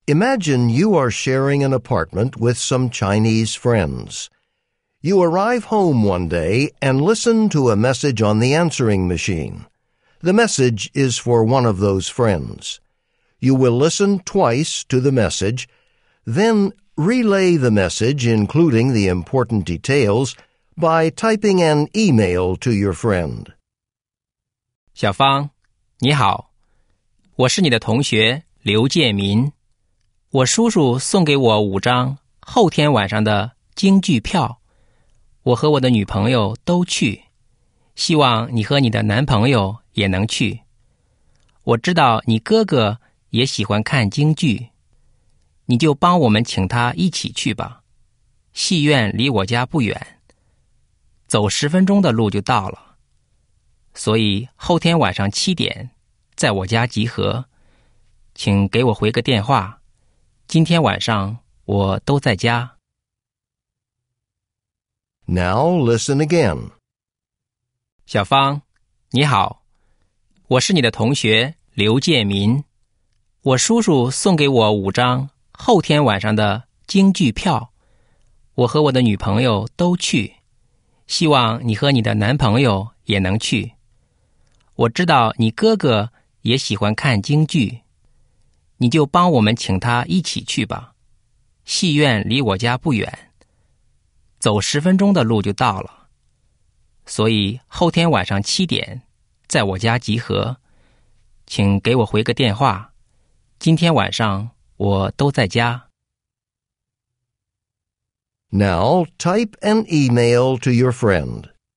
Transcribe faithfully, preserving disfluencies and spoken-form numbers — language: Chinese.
Imagine you are sharing an apartment with some Chinese friends. You arrive home one day and listen to a message on the answering machine. The message is for one of those friends. You will listen twice to the message, then relay the message, including the important details, by typing an email to your friend. 小芳，你好，我是你的同学刘建民。我叔叔送给我五张后天晚上的京剧票，我和我的女朋友都去，希望你和你的男朋友也能去。我知道你哥哥也喜欢看京剧，你就帮我们请他一起去吧。戏院离我家不远，走十分钟的路就到了。所以后天晚上七点在我家集合，请给我回个电话。今天晚上我都在家。 Now listen again. 小芳，你好，我是你的同学刘建民。我叔叔送给我五张后天晚上的京剧票，我和我的女朋友都去，希望你和你的男朋友也能去。我知道你哥哥也喜欢看京剧，你就帮我们请他一起去吧。戏院离我家不远，走十分钟的路就到了。所以后天晚上七点在我家集合，请给我回个电话。今天晚上我都在家。 Now type an email to your friend.